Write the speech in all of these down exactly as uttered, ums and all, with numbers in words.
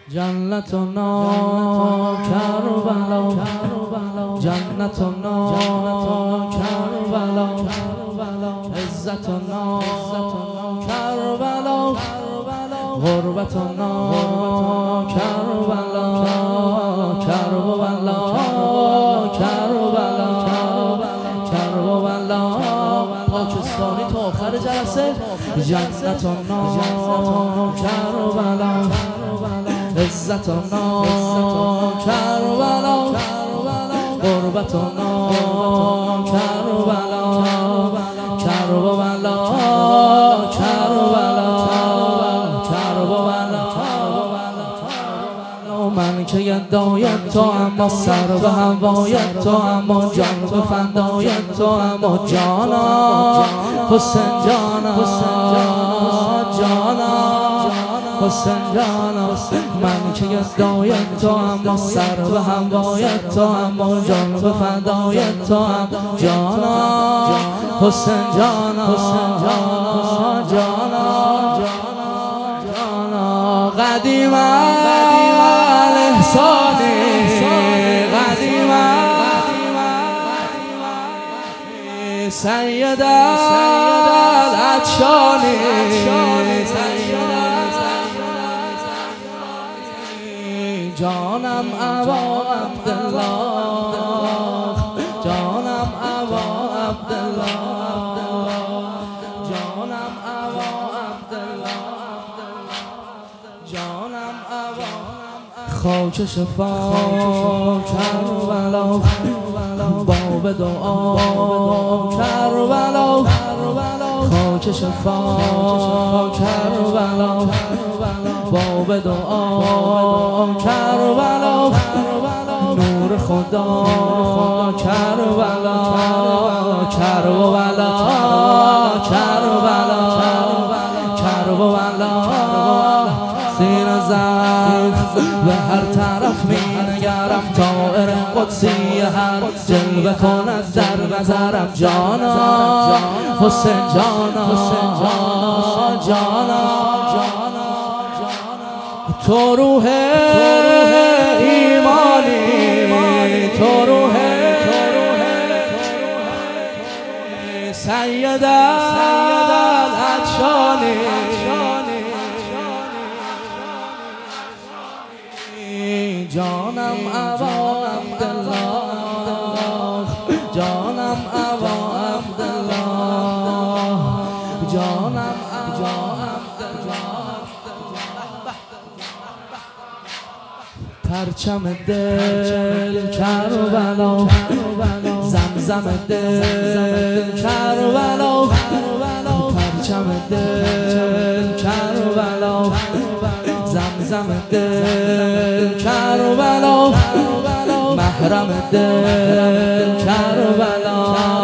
جنتنا کربلا جنتنا کربلا عزتنا کربلا غربتنا کربلا کربلا کربلا کربلا پاکستانی تا آخر جلسه جنتنا کربلا عزتنا کربلا غربتنا کربلا کربلا کربلا کربلا من که یدای تو اما سر به هوای تو اما جان به فدای تو اما جانا حسین جانا جانا حسین جانا من که یدای تو اما سر به هوای تو اما جان به فدای تو اما جانا حسین جانا جانا جانا قدیما احسانی قدیما سید العطشانی جانم ابا عبدالله جانم ابا عبدالله جانم ابا عبدالله جانم ابا خاک شفا کربلا باب دعا کربلا خاک شفا کربلا باب دعا کربلا نور خدا کربلا کربلا کربلا کربلا سین زد به هر طرف می نگرم طائر قدسی هر جلوه کند در نظرم جانا حسین جانا جانا تو روح ایمانی تو روح سید العطشانی جانم ابا عبدالله جانم ابا عبدالله جانم ابا عبدالله پرچم دل کربلا زمزم دل کربلا پرچم دل کربلا زمزم دل کربلا محرم دل کربلا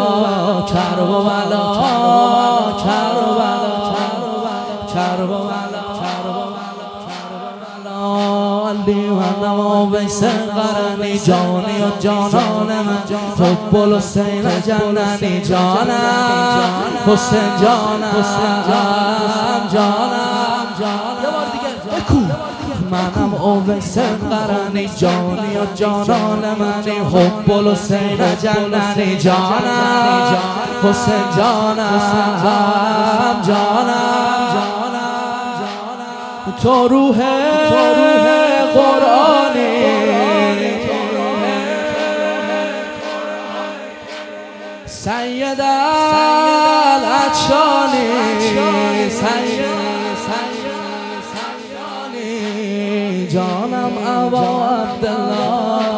کربلا کربلا کربلا علی و نما ویس قرنی جانی و جانان من حب الحسین جننی جانم حسین جانم جانم منم اویس قرنی جانی و جانان منی حب الحسین جننی جانم حسین جانم جانم تو روح قرآنی سید العطشانی سید جانم ابا عبدالله